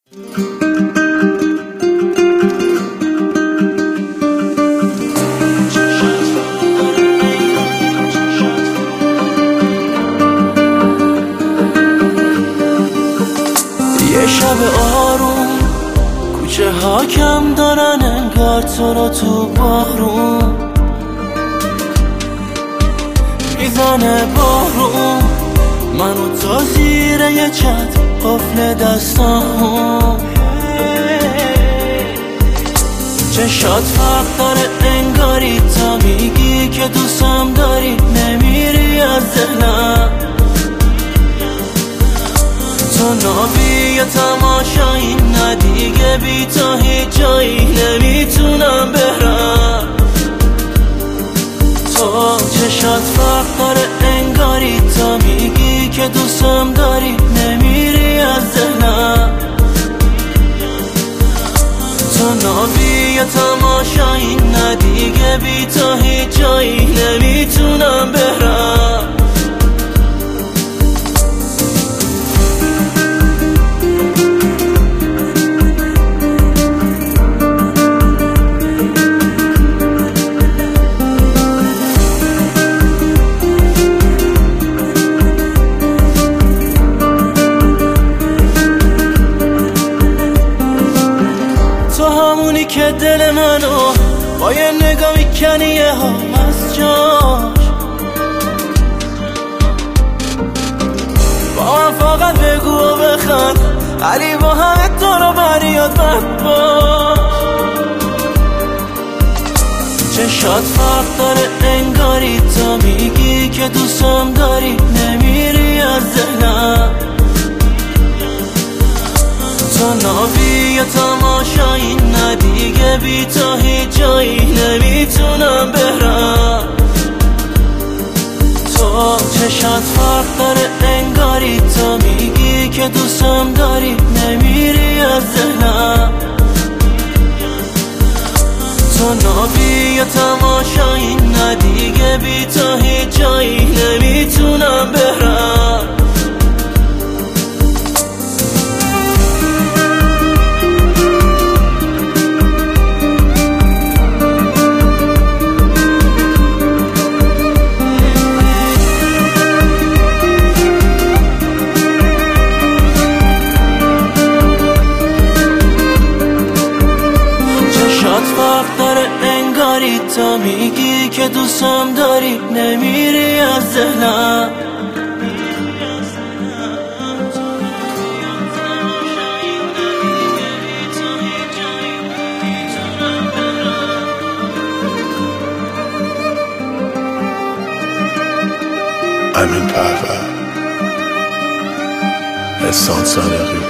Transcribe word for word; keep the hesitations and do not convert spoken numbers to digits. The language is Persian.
یه شب آروم کوچه ها کم دارن انگار تو رو تو بارون میزنه بارون منو تا زیر یه چتر قفل دستام چشات فرق داره انگاری تا میگی که دوستم داری نمیری از ذهنم تو نابی یا تماشایی نه دیگه بی تا هیچ جایی نمیتونم برم تو چشات فرق داره انگاری تا میگی که دوستم داری نمیری از ذهنم تو نابی یا تماشایی نه دیگه بی تا هیچ جایی نمیتونم برم که دل منو با یه نگاه میکنی یه ها از جاش با من فقط بگو و بخند علی با همه تو رو بریاد بد باش چشات فرق داره انگاری تا میگی که دوستم داری نمیری از ذهنم تو نابی یا تماشایی نه دیگه بی تا هیچ جایی نمیتونم برم تو چشات فرق داره انگاری تا میگی که دوستم داری نمیری از ذهنم تو نابی یا تماشایی نه دیگه بی تا هیچ جایی نمیتونم برم فرق داره انگاری تا میگی که دوستم داری نمیری از ذهنم امین پهلوی، احسان صادقی.